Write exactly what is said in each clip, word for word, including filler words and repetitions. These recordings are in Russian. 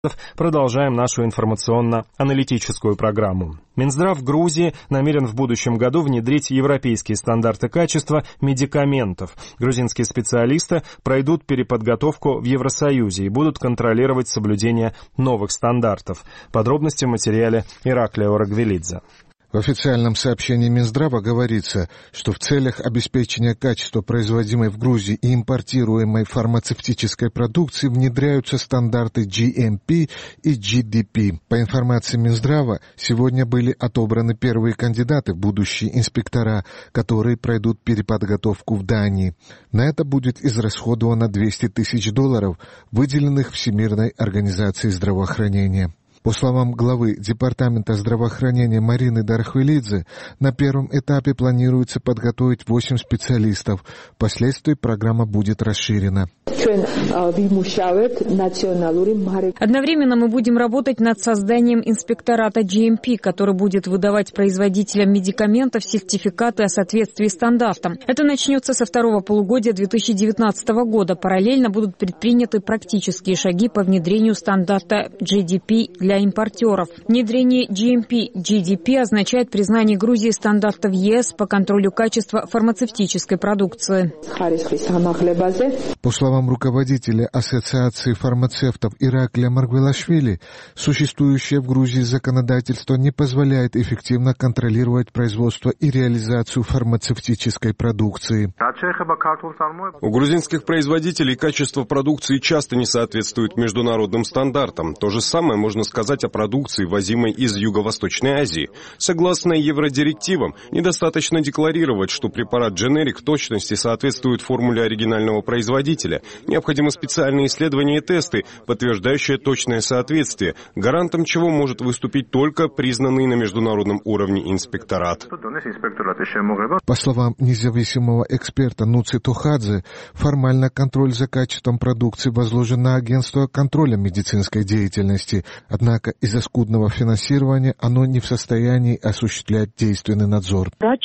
Продолжаем нашу информационно-аналитическую программу. Минздрав Грузии намерен в будущем году внедрить европейские стандарты качества медикаментов. Грузинские специалисты пройдут переподготовку в Евросоюзе и будут контролировать соблюдение новых стандартов. Подробности в материале Ираклия Орагвелидзе. В официальном сообщении Минздрава говорится, что в целях обеспечения качества производимой в Грузии и импортируемой фармацевтической продукции внедряются стандарты джи эм пи и джи ди пи. По информации Минздрава, сегодня были отобраны первые кандидаты в будущие инспектора, которые пройдут переподготовку в Дании. На это будет израсходовано двести тысяч долларов, выделенных Всемирной организацией здравоохранения. По словам главы Департамента здравоохранения Марины Дарахвелидзе, на первом этапе планируется подготовить восемь специалистов. Впоследствии программа будет расширена. Одновременно мы будем работать над созданием инспектората джи эм пи, который будет выдавать производителям медикаментов сертификаты о соответствии стандартам. Это начнется со второго полугодия две тысячи девятнадцатого года. Параллельно будут предприняты практические шаги по внедрению стандарта джи ди пи для для импортеров. Внедрение джи эм пи джи ди пи означает признание Грузии стандартов ЕС по контролю качества фармацевтической продукции. По словам руководителя Ассоциации фармацевтов Ираклия Маргвелашвили, существующее в Грузии законодательство не позволяет эффективно контролировать производство и реализацию фармацевтической продукции. У грузинских производителей качество продукции часто не соответствует международным стандартам. То же самое можно сказать о продукции, возимой из Юго-Восточной Азии. Согласно евродирективам, недостаточно декларировать, что препарат дженерик в точности соответствует формуле оригинального производителя. Необходимы специальные исследования и тесты, подтверждающие точное соответствие, гарантом чего может выступить только признанный на международном уровне инспекторат. По словам независимого эксперта Нуци Тухадзе, формально контроль за качеством продукции возложен на агентство контроля медицинской деятельности. Однако из-за скудного финансирования оно не в состоянии осуществлять действенный надзор.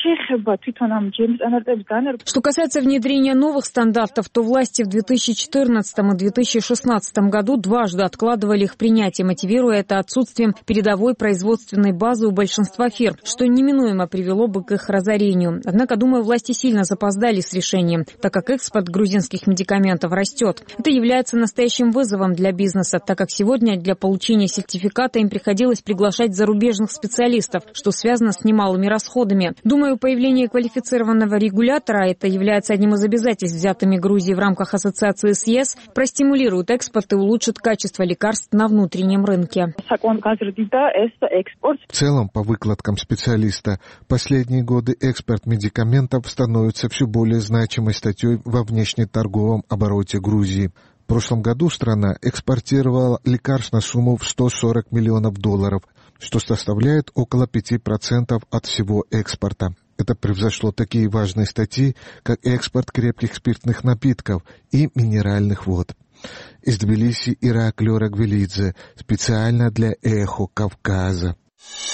Что касается внедрения новых стандартов, то власти в две тысячи четырнадцатом и две тысячи шестнадцатом году дважды откладывали их принятие, мотивируя это отсутствием передовой производственной базы у большинства фирм, что неминуемо привело бы к их разорению. Однако, думаю, власти сильно запоздали с решением, так как экспорт грузинских медикаментов растет. Это является настоящим вызовом для бизнеса, так как сегодня для получения сертификата им приходилось приглашать зарубежных специалистов, что связано с немалыми расходами. Думаю, появление квалифицированного регулятора, это является одним из обязательств, взятыми Грузией в рамках ассоциации с ЕС, простимулирует экспорт и улучшит качество лекарств на внутреннем рынке. В целом, по выкладкам специалиста, в последние годы экспорт медикаментов становится все более значимой статьей во внешнеторговом обороте Грузии. В прошлом году страна экспортировала лекарств на сумму в сто сорок миллионов долларов, что составляет около пяти процентов от всего экспорта. Это превзошло такие важные статьи, как экспорт крепких спиртных напитков и минеральных вод. Из Тбилиси Ираклий Орагвелидзе, специально для «Эхо Кавказа».